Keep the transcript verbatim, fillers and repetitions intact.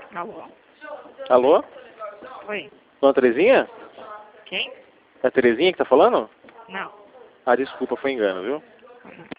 Alô? Alô? Oi. Dona Terezinha? Quem? É a Terezinha que tá falando? Não. Ah, desculpa, foi engano, viu? Uhum.